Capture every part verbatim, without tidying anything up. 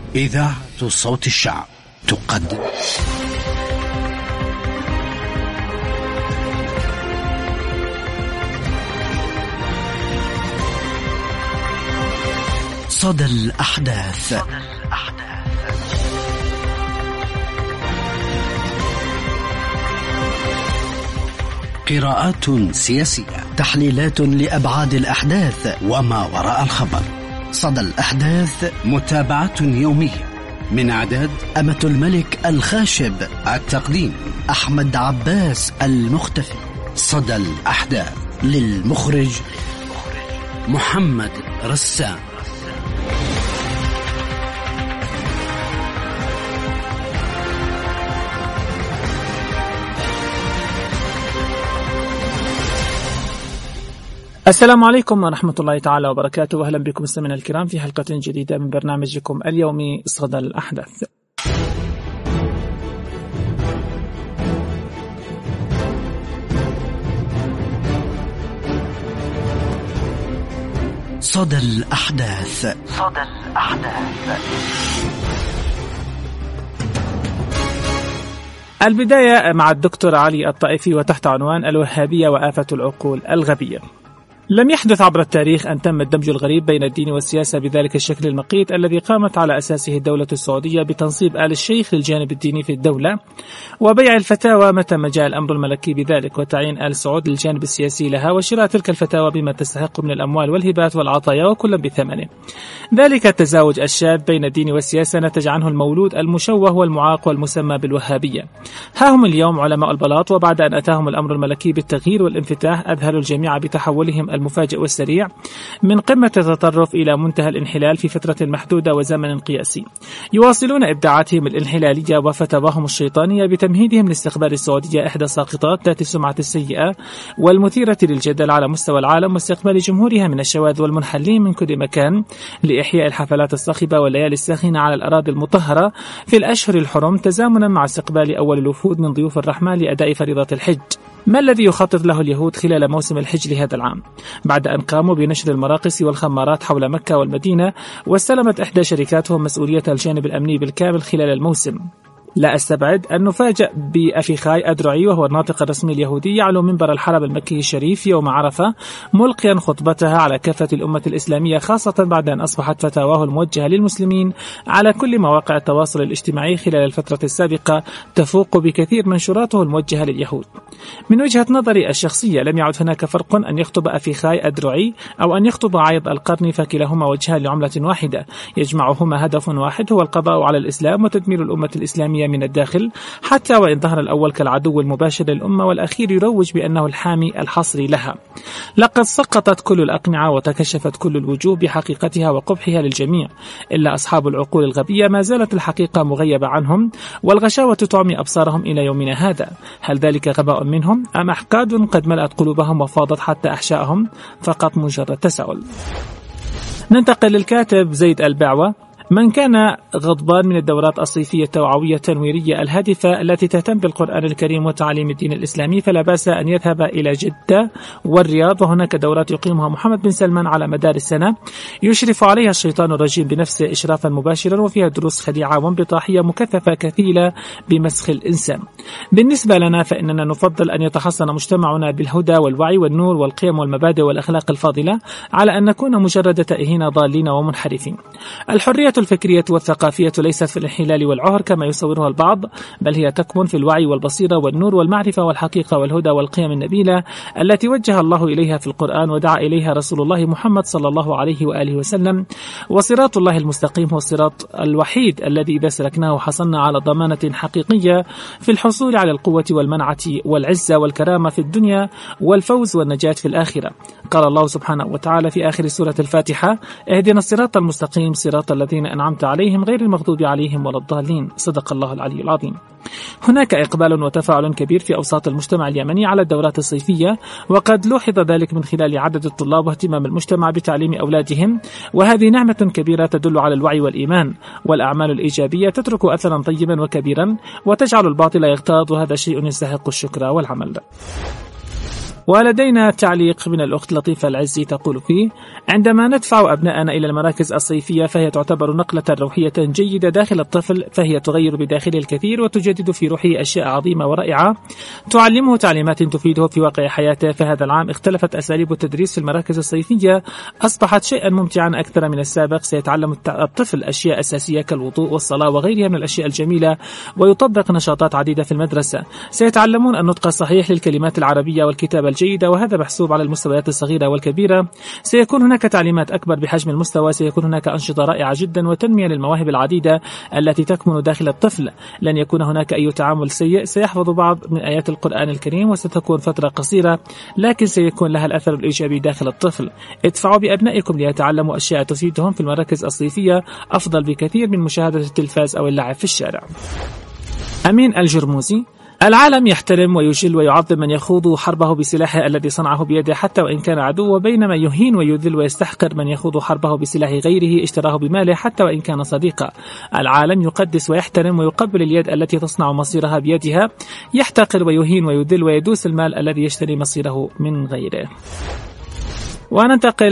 إذاعة صوت الشعب تقدم صدى الأحداث. قراءات سياسية، تحليلات لأبعاد الأحداث وما وراء الخبر. صدى الأحداث، متابعة يومية من إعداد أمة الملك الخاشب، التقديم أحمد عباس المختفي. صدى الأحداث للمخرج محمد رسام. السلام عليكم ورحمة الله تعالى وبركاته، وأهلا بكم مستمعينا الكرام في حلقة جديدة من برنامجكم اليومي صدى الأحداث. صدى الأحداث. صدى الأحداث. البداية مع الدكتور علي الطائفي وتحت عنوان الوهابية وآفة العقول الغبية. لم يحدث عبر التاريخ أن تم الدمج الغريب بين الدين والسياسة بذلك الشكل المقيت الذي قامت على أساسه الدولة السعودية بتنصيب آل الشيخ للجانب الديني في الدولة، وبيع الفتاوى متى ما جاء الأمر الملكي بذلك، وتعيين آل سعود للجانب السياسي لها، وشراء تلك الفتاوى بما تستحق من الأموال والهبات والعطايا وكلا بثمنه. ذلك التزاوج الشاذ بين الدين والسياسة نتج عنه المولود المشوه والمعاق والمسمى بالوهابية. ها هم اليوم علماء البلاط، وبعد أن أتاهم الأمر الملكي بالتغيير والانفتاح أذهلوا الجميع بتحولهم المفاجئ والسريع من قمة التطرف إلى منتهى الانحلال في فترة محدودة وزمن قياسي. يواصلون إبداعاتهم الانحلالية وفتواهم الشيطانية بتمهيدهم لاستقبال السعودية إحدى ساقطات ذات السمعة السيئة والمثيرة للجدل على مستوى العالم، واستقبال جمهورها من الشواذ والمنحلين من كل مكان لإحياء الحفلات الصاخبة والليالي الساخنة على الأراضي المطهرة في الأشهر الحرم، تزامنا مع استقبال أول الوفود من ضيوف الرحمن لأداء فريضة الحج. ما الذي يخطط له اليهود خلال موسم الحج لهذا العام؟ بعد أن قاموا بنشر المراقص والخمارات حول مكة والمدينة، واستلمت إحدى شركاتهم مسؤولية الجانب الأمني بالكامل خلال الموسم، لا أستبعد أن نفاجأ بأفيخاي أدرعي وهو الناطق الرسمي اليهودي يعلو منبر الحرم المكي الشريف يوم عرفة ملقيا خطبتها على كافة الأمة الإسلامية، خاصة بعد أن أصبحت فتاواه الموجهة للمسلمين على كل مواقع التواصل الاجتماعي خلال الفترة السابقة تفوق بكثير منشوراته الموجهة لليهود. من وجهة نظري الشخصية لم يعد هناك فرق أن يخطب أفيخاي أدرعي أو أن يخطب عايض القرن، فكلاهما وجهان لعملة واحدة يجمعهما هدف واحد هو القضاء على الإسلام وتدمير الأمة الإسلامية من الداخل، حتى وإن ظهر الأول كالعدو المباشر للأمة والأخير يروج بأنه الحامي الحصري لها. لقد سقطت كل الأقنعة وتكشفت كل الوجوه بحقيقتها وقبحها للجميع، إلا أصحاب العقول الغبية ما زالت الحقيقة مغيبة عنهم، والغشاوة تعمي أبصارهم إلى يومنا هذا. هل ذلك غباء منهم أم أحقاد قد ملأت قلوبهم وفاضت حتى أحشائهم؟ فقط مجرد تساؤل. ننتقل للكاتب زيد البعوة. من كان غضبان من الدورات الصيفية التوعوية التنويرية الهادفة التي تهتم بالقرآن الكريم وتعليم الدين الإسلامي فلا بأس أن يذهب إلى جدة والرياض، وهناك دورات يقيمها محمد بن سلمان على مدار السنة يشرف عليها الشيطان الرجيم بنفسه إشرافا مباشرا، وفيها دروس خديعة وانبطاحية مكثفة كثيلة بمسخ الإنسان. بالنسبة لنا فإننا نفضل أن يتحصن مجتمعنا بالهدى والوعي والنور والقيم والمبادئ والأخلاق الفاضلة على أن نكون مجرد تائهين ضالين ومنحرفين. الحرية الفكرية والثقافية ليست في الانحلال والعهر كما يصورها البعض، بل هي تكمن في الوعي والبصيرة والنور والمعرفة والحقيقة والهدى والقيم النبيلة التي وجه الله إليها في القرآن ودعا إليها رسول الله محمد صلى الله عليه وآله وسلم. وصراط الله المستقيم هو الصراط الوحيد الذي إذا سلكناه حصلنا على ضمانة حقيقية في الحصول على القوة والمنعة والعزة والكرامة في الدنيا والفوز والنجاة في الآخرة. قال الله سبحانه وتعالى في آخر سورة الفاتحة: اهدنا الصراط المستقيم صراط الذين أنعمت عليهم غير المغضوب عليهم ولا الضالين. صدق الله العلي العظيم. هناك إقبال وتفاعل كبير في أوساط المجتمع اليمني على الدورات الصيفية، وقد لوحظ ذلك من خلال عدد الطلاب واهتمام المجتمع بتعليم أولادهم، وهذه نعمة كبيرة تدل على الوعي والإيمان، والأعمال الإيجابية تترك أثرا طيبا وكبيرا وتجعل الباطل يغتاظ، وهذا شيء يستحق الشكر والعمل. ولدينا تعليق من الأخت لطيفة العزي تقول فيه: عندما ندفع أبناءنا إلى المراكز الصيفية فهي تعتبر نقلة روحية جيدة داخل الطفل، فهي تغير بداخله الكثير وتجدد في روحه أشياء عظيمة ورائعة تعلمه تعليمات تفيده في واقع حياته. فهذا العام اختلفت أساليب التدريس في المراكز الصيفية، أصبحت شيئا ممتعا أكثر من السابق. سيتعلم الطفل أشياء أساسية كالوضوء والصلاة وغيرها من الأشياء الجميلة، ويطبق نشاطات عديدة في المدرسة. سيتعلمون النطق الصحيح للكلمات العربية والكتابة الجيدة، وهذا محسوب على المستويات الصغيرة والكبيرة. سيكون هناك تعليمات أكبر بحجم المستوى، سيكون هناك أنشطة رائعة جدا وتنمية للمواهب العديدة التي تكمن داخل الطفل. لن يكون هناك أي تعامل سيء، سيحفظ بعض من آيات القرآن الكريم، وستكون فترة قصيرة لكن سيكون لها الأثر الإيجابي داخل الطفل. ادفعوا بأبنائكم ليتعلموا أشياء تفيدهم في المراكز الصيفية، أفضل بكثير من مشاهدة التلفاز أو اللعب في الشارع. أمين الجرموزي: العالم يحترم ويجل ويعظم من يخوض حربه بسلاحه الذي صنعه بيده حتى وإن كان عدو، بينما يهين ويذل ويستحقر من يخوض حربه بسلاح غيره اشتراه بماله حتى وإن كان صديقا. العالم يقدس ويحترم ويقبل اليد التي تصنع مصيرها بيدها، يحتقر ويهين ويذل ويدوس المال الذي يشتري مصيره من غيره. وننتقل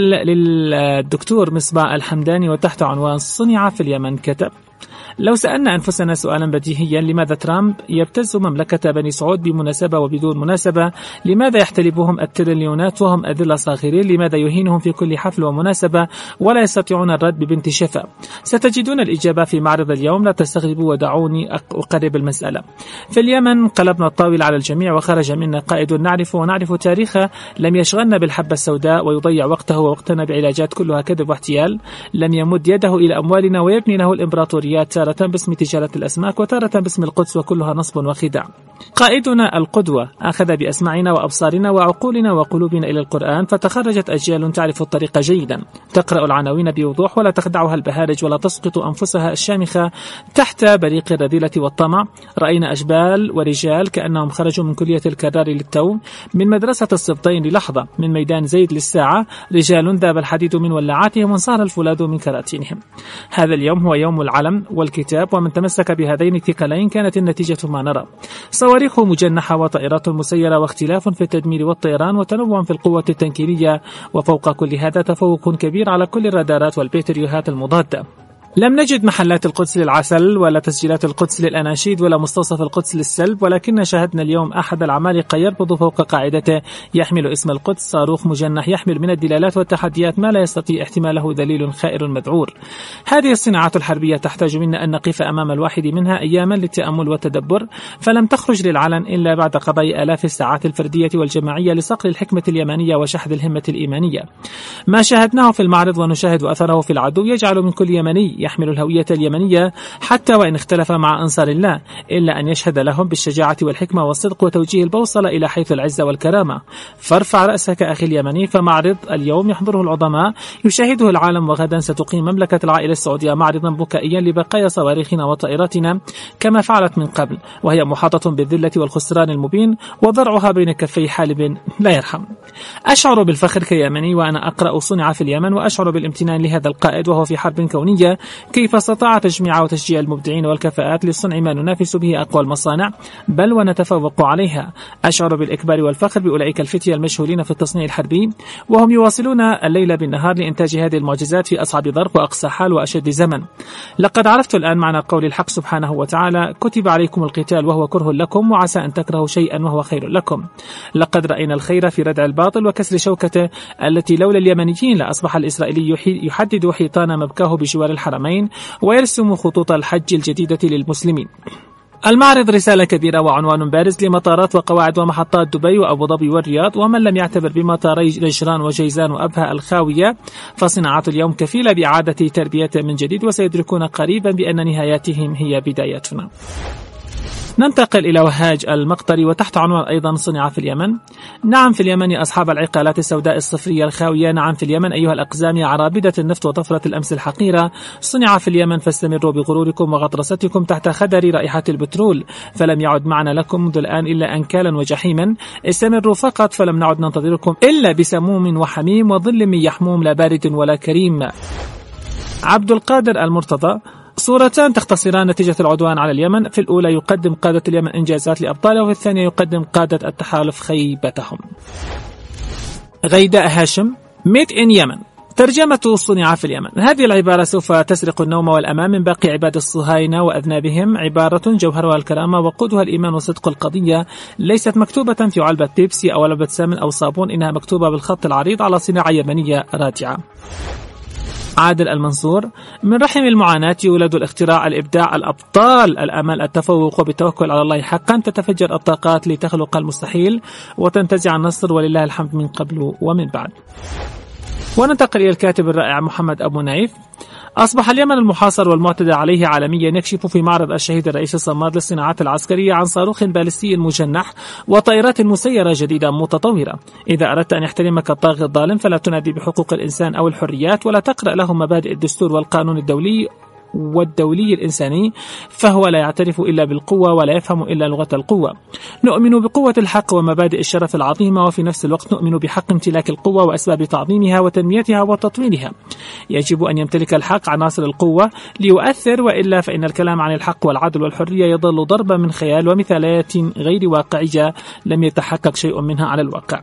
للدكتور مصباح الحمداني وتحت عنوان صنع في اليمن كتب: لو سألنا أنفسنا سؤالا بديهيا، لماذا ترامب يبتز مملكة بني سعود بمناسبة وبدون مناسبة؟ لماذا يحتلبهم التريليونات وهم أذلة صاغرين؟ لماذا يهينهم في كل حفل ومناسبة ولا يستطيعون الرد ببنت شفا؟ ستجدون الإجابة في معرض اليوم، لا تستغربوا ودعوني أقرب المسألة. في اليمن قلبنا الطاولة على الجميع، وخرج منا قائد نعرفه ونعرف تاريخه لم يشغلنا بالحبة السوداء ويضيع وقته ووقتنا بعلاجات كلها كذب واحتيال. لم يمد يده إلى أموالنا ويبني له الإمبراطوريات، تارة باسم تجارة الأسماك وتارة باسم القدس، وكلها نصب وخداع. قائدنا القدوة أخذ بأسماعنا وأبصارنا وعقولنا وقلوبنا إلى القرآن، فتخرجت أجيال تعرف الطريق جيدا، تقرأ العناوين بوضوح ولا تخدعها البهارج ولا تسقط أنفسها الشامخة تحت بريق الرذيلة والطمع. رأينا أجبال ورجال كأنهم خرجوا من كلية الكرار للتو، من مدرسة السبطين للحظة، من ميدان زيد للساعة، رجال ذاب الحديد من ولاعاتهم وانصار الفولاذ من كراتينهم. هذا اليوم هو يوم العلم والكتاب، ومن تمسك بهذين الثقلين كانت النتيجة ما نرى: صواريخ مجنحة وطائرات مسيرة، واختلاف في التدمير والطيران، وتنوع في القوة التنكيرية، وفوق كل هذا تفوق كبير على كل الرادارات والبيتريوهات المضادة. لم نجد محلات القدس للعسل ولا تسجيلات القدس للأناشيد ولا مستوصف القدس للسلب، ولكن شاهدنا اليوم أحد العمالقة يربط فوق قاعدته يحمل اسم القدس صاروخ مجنح يحمل من الدلالات والتحديات ما لا يستطيع احتماله دليل خائر مذعور. هذه الصناعات الحربية تحتاج منا أن نقف أمام الواحد منها أياما للتأمل والتدبر، فلم تخرج للعلن إلا بعد قضاء آلاف الساعات الفردية والجماعية لصقل الحكمة اليمنية وشحذ الهمة الإيمانية. ما شاهدناه في المعرض ونشاهد أثره في العدو يجعل من كل يمني يحمل الهوية اليمنية حتى وإن اختلف مع أنصار الله إلا أن يشهد لهم بالشجاعة والحكمة والصدق وتوجيه البوصلة إلى حيث العزة والكرامة. فارفع رأسك أخي اليمني، فمعرض اليوم يحضره العظماء يشاهده العالم، وغدا ستقيم مملكة العائلة السعودية معرضا بكائيا لبقايا صواريخنا وطائراتنا كما فعلت من قبل، وهي محاطة بالذلة والخسران المبين وضرعها بين كفي حالب لا يرحم. أشعر بالفخر كيمني وأنا أقرأ صنع في اليمن، وأشعر بالامتنان لهذا القائد وهو في حرب كونية كيف استطاع تجميع وتشجيع المبدعين والكفاءات لصنع ما ننافس به أقوى المصانع بل ونتفوق عليها. أشعر بالإكبار والفخر بأولئك الفتية المشهورين في التصنيع الحربي، وهم يواصلون الليل بالنهار لإنتاج هذه المعجزات في أصعب ظرف وأقصى حال وأشد زمن. لقد عرفت الآن معنى قول الحق سبحانه وتعالى: كتب عليكم القتال وهو كره لكم وعسى أن تكرهوا شيئا وهو خير لكم. لقد رأينا الخير في ردع الباطل وكسر شوكته التي لولا اليمنيين لأصبح الإسرائيلي يحدد حيطان مبكاه بجوار الحرمين ويرسم خطوط الحج الجديدة للمسلمين. المعرض رسالة كبيرة وعنوان بارز لمطارات وقواعد ومحطات دبي وأبو ظبي والرياض، ومن لم يعتبر بمطاري نجران وجيزان وأبها الخاوية فصناعات اليوم كفيلة بإعادة تربيته من جديد، وسيدركون قريبا بأن نهاياتهم هي بدايتنا. ننتقل إلى وهاج المقطري وتحت عنوان أيضا صنع في اليمن. نعم في اليمن يا أصحاب العقالات السوداء الصفرية الخاوية، نعم في اليمن أيها الأقزام يا عرابدة النفط وطفرة الأمس الحقيرة، صنع في اليمن فاستمروا بغروركم وغطرستكم تحت خدر رائحة البترول، فلم يعد معنا لكم منذ الآن إلا أنكالا وجحيما. استمروا فقط فلم نعد ننتظركم إلا بسموم وحميم وظل من يحموم لا بارد ولا كريم. عبد القادر المرتضى: صورتان تختصران نتيجة العدوان على اليمن. في الأولى يقدم قادة اليمن إنجازات لأبطاله، وفي الثانية يقدم قادة التحالف خيبتهم. غيداء هاشم، Made in Yemen، ترجمة صنع في اليمن. هذه العبارة سوف تسرق النوم والأمان من باقي عباد الصهاينة وأذنابهم. عبارة جوهرها الكرامة وقودها الإيمان وصدق القضية، ليست مكتوبة في علبة بيبسي أو علبة سمن أو صابون، إنها مكتوبة بالخط العريض على صناعة يمنية رادعة. عادل المنصور، من رحم المعاناة يولد الاختراع، الإبداع، الأبطال، الأمل، التفوق، وبالتوكل على الله حقا تتفجر الطاقات لتخلق المستحيل وتنتزع النصر، ولله الحمد من قبل ومن بعد. وننتقل إلى الكاتب الرائع محمد أبو نايف. أصبح اليمن المحاصر والمعتدى عليه عالميا يكشف في معرض الشهيد الرئيس الصماد للصناعات العسكرية عن صاروخ باليستي مجنح وطائرات مسيرة جديدة متطورة. إذا أردت أن يحترمك الطاغي الظالم فلا تنادي بحقوق الإنسان أو الحريات، ولا تقرأ له مبادئ الدستور والقانون الدولي والدولي الإنساني، فهو لا يعترف إلا بالقوة ولا يفهم إلا لغة القوة. نؤمن بقوة الحق ومبادئ الشرف العظيمة، وفي نفس الوقت نؤمن بحق امتلاك القوة وأسباب تعظيمها وتنميتها وتطويرها. يجب أن يمتلك الحق عناصر القوة ليؤثر، وإلا فإن الكلام عن الحق والعدل والحرية يظل ضربا من خيال ومثاليات غير واقعية لم يتحقق شيء منها على الواقع.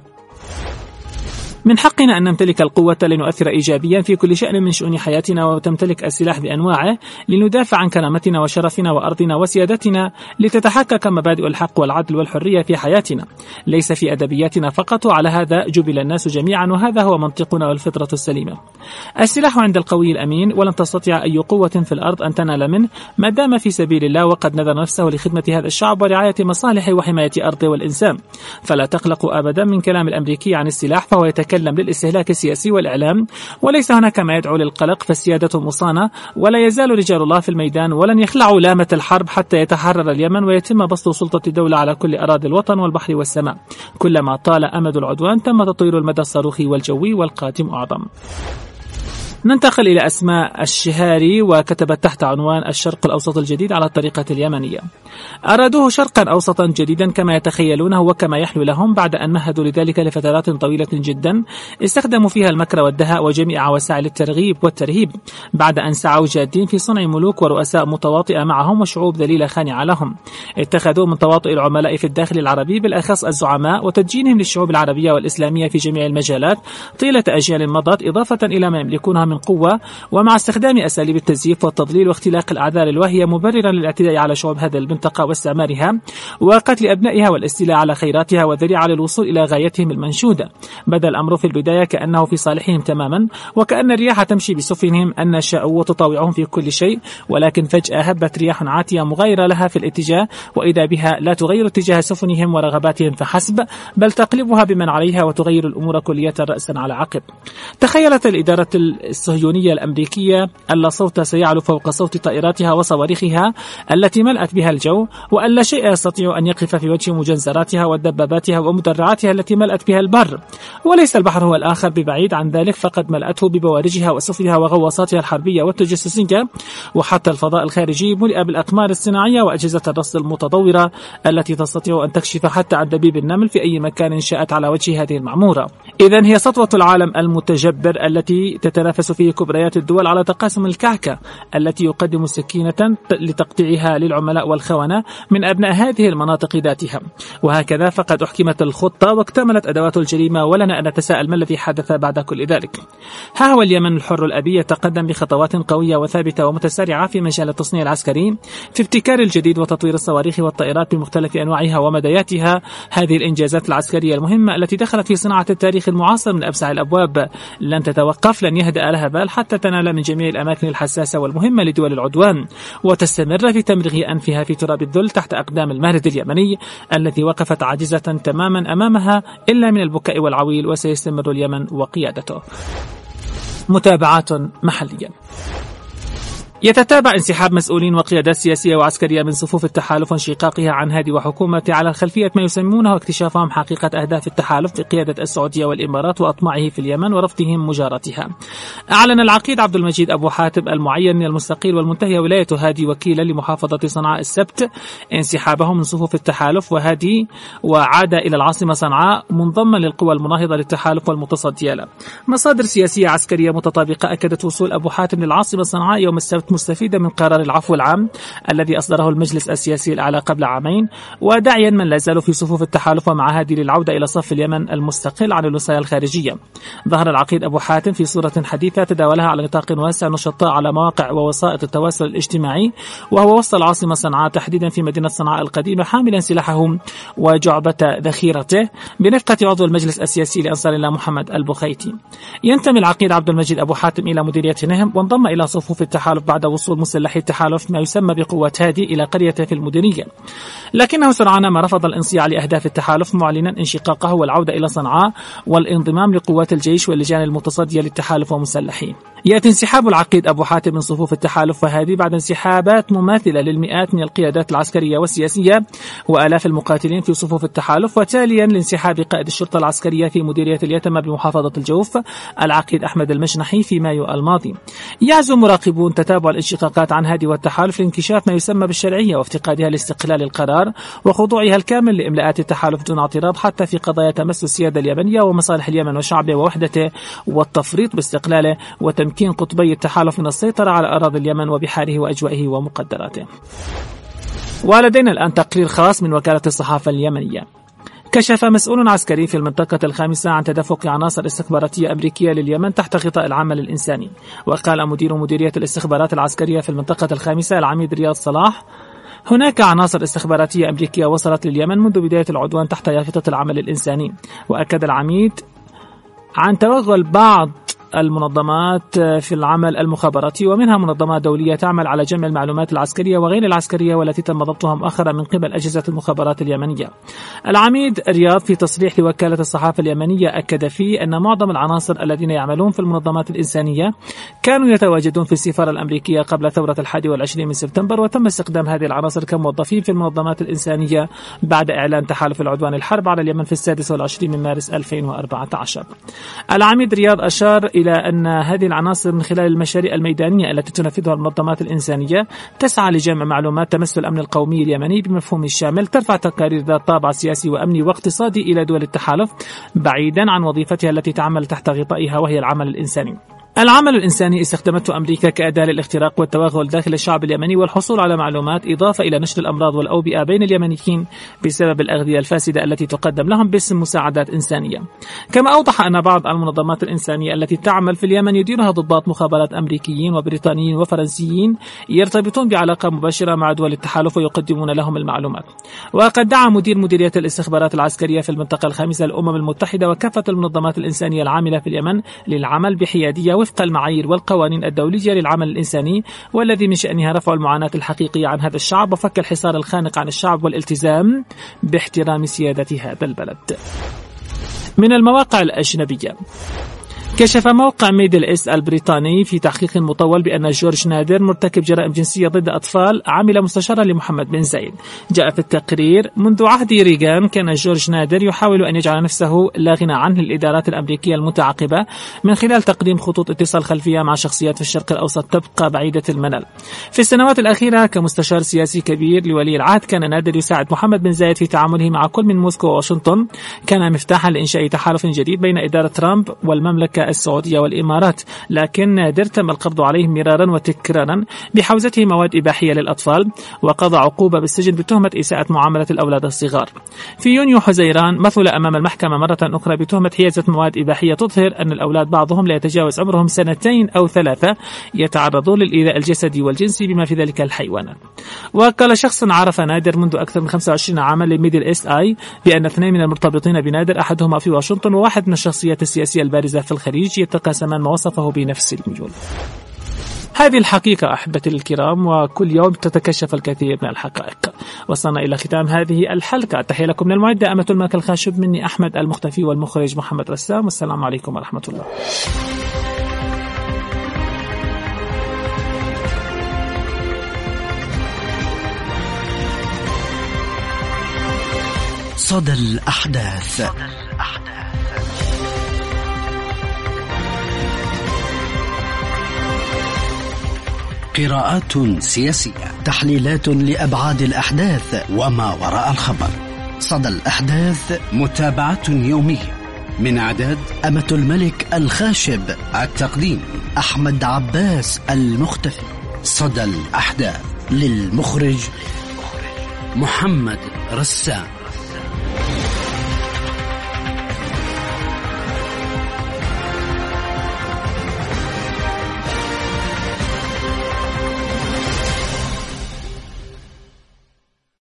من حقنا أن نمتلك القوة لنؤثر إيجابيا في كل شأن من شؤون حياتنا، وتمتلك السلاح بأنواعه لندافع عن كرامتنا وشرفنا وأرضنا وسيادتنا، لتتحقق مبادئ الحق والعدل والحرية في حياتنا، ليس في أدبياتنا فقط، وعلى هذا جبل الناس جميعا، وهذا هو منطقنا والفطرة السليمة. السلاح عند القوي الأمين، ولن تستطيع أي قوة في الأرض أن تنال منه ما دام في سبيل الله وقد نذر نفسه لخدمة هذا الشعب ورعاية مصالحه وحماية أرضه والإنسان. فلا تقلقوا أبدا من كلام الأمريكي عن السلاح، فهو يتكلم للاستهلاك السياسي والإعلام، وليس هناك ما يدعو للقلق، فالسيادة مصانة، ولا يزال رجال الله في الميدان ولن يخلعوا لامة الحرب حتى يتحرر اليمن ويتم بسط سلطة الدولة على كل أراضي الوطن والبحر والسماء. كلما طال أمد العدوان تم تطوير المدى الصاروخي والجوي، والقادم أعظم. ننتقل إلى أسماء الشهاري، وكتبت تحت عنوان الشرق الأوسط الجديد على الطريقة اليمنية. أرادوه شرقا أوسطا جديدا كما يتخيلونه وكما يحلو لهم، بعد أن مهدوا لذلك لفترات طويلة جدا استخدموا فيها المكر والدهاء وجميع وسائل الترغيب والترهيب، بعد أن سعوا جادين في صنع ملوك ورؤساء متواطئة معهم وشعوب ذليلة خانعة لهم. اتخذوا من تواطؤ العملاء في الداخل العربي بالأخص الزعماء وتدجينهم للشعوب العربية والإسلامية في جميع المجالات طيلة أجيال مضت، إضافة إلى ما يملكونها من قوة، ومع استخدام أساليب التزييف والتضليل واختلاق الأعذار الواهية مبررا للاعتداء على شعوب هذه المنطقة واستعمارها وقتل أبنائها والاستيلاء على خيراتها وذريعة للوصول إلى غايتهم المنشودة. بدأ الأمر في البداية كأنه في صالحهم تماما، وكأن الرياح تمشي بسفنهم أن شاءوا وتطاوعهم في كل شيء، ولكن فجأة هبت رياح عاتية مغايرة لها في الاتجاه، وإذا بها لا تغير اتجاه سفنهم ورغباتهم فحسب، بل تقلبها بمن عليها وتغير الأمور كلية رأسا على عقب. تخيلت الإدارة الصهيونية الأمريكية ألا صوت سيعلو فوق صوت طائراتها وصواريخها التي ملأت بها الجو، وألا شيء يستطيع أن يقف في وجه مجنزراتها ودباباتها ومدرعاتها التي ملأت بها البر. وليس البحر هو الآخر ببعيد عن ذلك، فقد ملأته ببوارجها وسفنها وغواصاتها الحربية والتجسسية، وحتى الفضاء الخارجي ملئ بالأقمار الصناعية وأجهزة الرصد المتطورة التي تستطيع أن تكشف حتى عن دبيب النمل في أي مكان شاءت على وجه هذه المعمورة. إذن هي سطوة العالم المتجبر التي تتنافس فيه كبريات الدول على تقاسم الكعكة التي يقدم سكينة لتقطيعها للعملاء والخونة من أبناء هذه المناطق ذاتها. وهكذا فقد أحكمت الخطة واكتملت أدوات الجريمة، ولنا أن نتساءل ما الذي حدث بعد كل ذلك. ها هو اليمن الحر الأبي يتقدم بخطوات قوية وثابتة ومتسارعة في مجال التصنيع العسكري، في ابتكار الجديد وتطوير الصواريخ والطائرات بمختلف أنواعها ومداياتها. هذه الإنجازات العسكرية المهمة التي دخلت في صناعة التاريخ المعاصر من أبسع الأبواب لن تتوقف، لن يهدأ لها بال حتى تنال من جميع الأماكن الحساسة والمهمة لدول العدوان، وتستمر في تمرغ أنفها في تراب الذل تحت أقدام المارد اليمني الذي وقفت عاجزة تماما أمامها إلا من البكاء والعويل، وسيستمر اليمن وقيادته. متابعات محلية. يتتابع انسحاب مسؤولين وقيادات سياسية وعسكرية من صفوف التحالف وانشقاقها عن هادي وحكومته على خلفية ما يسمونه اكتشافهم حقيقة أهداف التحالف بقيادة السعودية والإمارات وأطماعه في اليمن ورفضهم مجارتها. أعلن العقيد عبد المجيد أبو حاتم المعين من المستقيل والمنتهي ولاية هادي وكيلا لمحافظة صنعاء السبت انسحابه من صفوف التحالف وهادي، وعاد إلى العاصمة صنعاء منضما للقوى المناهضة للتحالف والمتصدية له. مصادر سياسية عسكرية متطابقة أكدت وصول أبو حاتم للعاصمة صنعاء يوم السبت كانت مستفيدة من قرار العفو العام الذي أصدره المجلس السياسي الأعلى قبل عامين، وداعيا من لا زالوا في صفوف التحالف ومعاهد للعودة إلى صف اليمن المستقل عن الوصاية الخارجية. ظهر العقيد أبو حاتم في صورة حديثة تداولها على نطاق واسع نشطاء على مواقع ووسائط التواصل الاجتماعي، وهو وسط العاصمة صنعاء تحديدا في مدينة صنعاء القديمة، حاملا سلاحه وجعبة ذخيرته برفقة عضو المجلس السياسي لأنصار الله محمد البخيتي. ينتمي العقيد عبد المجيد أبو حاتم إلى مديرية نهم، وانضم إلى صفوف التحالف بعد وصول مسلحي التحالف ما يسمى بقوات هادي إلى قرية في المديرية، لكنه سرعان ما رفض الانصياع لأهداف التحالف، معلنا انشقاقه والعودة إلى صنعاء والانضمام لقوات الجيش واللجان المتصدية للتحالف ومسلحين. يأتي انسحاب العقيد أبو حاتم من صفوف التحالف وهذه بعد انسحابات مماثلة للمئات من القيادات العسكرية والسياسية وآلاف المقاتلين في صفوف التحالف، وتاليا لانسحاب قائد الشرطة العسكرية في مديرية اليتمة بمحافظة الجوف العقيد أحمد المجنحي في مايو الماضي. يعزو مراقبون تتابع الانشقاقات عن هادي والتحالف لانكشاف ما يسمى بالشرعية وافتقادها لاستقلال القرار وخضوعها الكامل لإملاءات التحالف دون اعتراض حتى في قضايا تمس السيادة اليمنية ومصالح اليمن وشعبه ووحدته والتفريط باستقلاله وتمكين قطبي التحالف من السيطرة على أراضي اليمن وبحاره وأجوائه ومقدراته. ولدينا الآن تقرير خاص من وكالة الصحافة اليمنية. كشف مسؤول عسكري في المنطقة الخامسة عن تدفق عناصر استخباراتية أمريكية لليمن تحت غطاء العمل الإنساني. وقال مدير مديرية الاستخبارات العسكرية في المنطقة الخامسة العميد رياض صلاح: هناك عناصر استخباراتية أمريكية وصلت لليمن منذ بداية العدوان تحت يافطة العمل الإنساني. وأكد العميد عن توغل بعض المنظمات في العمل المخابراتي، ومنها منظمات دولية تعمل على جمع المعلومات العسكرية وغير العسكرية والتي تم ضبطها مؤخرا من قبل أجهزة المخابرات اليمنية. العميد رياض في تصريح لوكالة الصحافة اليمنية أكد فيه أن معظم العناصر الذين يعملون في المنظمات الإنسانية كانوا يتواجدون في السفارة الأمريكية قبل ثورة الحادي والعشرين من سبتمبر، وتم استخدام هذه العناصر كموظفين في المنظمات الإنسانية بعد إعلان تحالف العدوان الحرب على اليمن في السادس والعشرين من مارس ألفين وأربعة عشر. العميد رياض أشار إلى أن هذه العناصر من خلال المشاريع الميدانية التي تنفذها المنظمات الإنسانية تسعى لجمع معلومات تمس الأمن القومي اليمني بمفهوم الشامل، ترفع تقارير ذات طابع سياسي وأمني واقتصادي إلى دول التحالف بعيدا عن وظيفتها التي تعمل تحت غطائها وهي العمل الإنساني. العمل الإنساني استخدمته أمريكا كأداة للاختراق والتوغل داخل الشعب اليمني والحصول على معلومات، إضافة إلى نشر الأمراض والأوبئة بين اليمنيين بسبب الأغذية الفاسدة التي تقدم لهم باسم مساعدات إنسانية. كما أوضح أن بعض المنظمات الإنسانية التي تعمل في اليمن يديرها ضباط مخابرات أمريكيين وبريطانيين وفرنسيين يرتبطون بعلاقة مباشرة مع دول التحالف ويقدمون لهم المعلومات. وقد دعا مدير مديرية الاستخبارات العسكرية في المنطقة الخامسة الأمم المتحدة وكافة المنظمات الإنسانية العاملة في اليمن للعمل بحيادية وفق المعايير والقوانين الدولية للعمل الإنساني، والذي من شأنها رفع المعاناة الحقيقية عن هذا الشعب وفك الحصار الخانق عن الشعب والالتزام باحترام سيادة هذا البلد. من المواقع الأجنبية، كشف موقع ميدل إيست البريطاني في تحقيق مطول بأن جورج نادر مرتكب جرائم جنسية ضد أطفال عمل مستشارا لمحمد بن زايد. جاء في التقرير: منذ عهد ريغان كان جورج نادر يحاول أن يجعل نفسه لا غنى عنه الإدارات الأمريكية المتعاقبة من خلال تقديم خطوط اتصال خلفية مع شخصيات في الشرق الأوسط تبقى بعيدة المنال. في السنوات الأخيرة كمستشار سياسي كبير لولي العهد كان نادر يساعد محمد بن زايد في تعامله مع كل من موسكو وواشنطن. كان مفتاحا لإنشاء تحالف جديد بين إدارة ترامب والمملكة السعودية والإمارات، لكن نادر تم القبض عليه مرارا وتكرارا بحوزته مواد إباحية للأطفال، وقضى عقوبة بالسجن بتهمة إساءة معاملة الأولاد الصغار. في يونيو حزيران مثل أمام المحكمة مرة أخرى بتهمة حيازة مواد إباحية تظهر أن الأولاد بعضهم لا يتجاوز عمرهم سنتين أو ثلاثة يتعرضون للإيذاء الجسدي والجنسي بما في ذلك الحيوانات. وقال شخص عرف نادر منذ أكثر من خمسة وعشرين عاما لميدل إيست آي بأن اثنين من المرتبطين بنادر أحدهما في واشنطن وواحد من الشخصيات السياسية البارزة في الخليج يتقاسمان ما وصفه بنفس الميول. هذه الحقيقة أحبتي الكرام، وكل يوم تتكشف الكثير من الحقائق. وصلنا إلى ختام هذه الحلقة. تحية لكم من المعدة أمة الملك الخاشب، مني أحمد المختفي والمخرج محمد رسام، والسلام عليكم ورحمة الله. صدى الأحداث. قراءات سياسية، تحليلات لأبعاد الأحداث وما وراء الخبر. صدى الأحداث متابعة يومية من إعداد أمة الملك الخاشب، التقديم أحمد عباس المختفي. صدى الأحداث. للمخرج محمد رسام.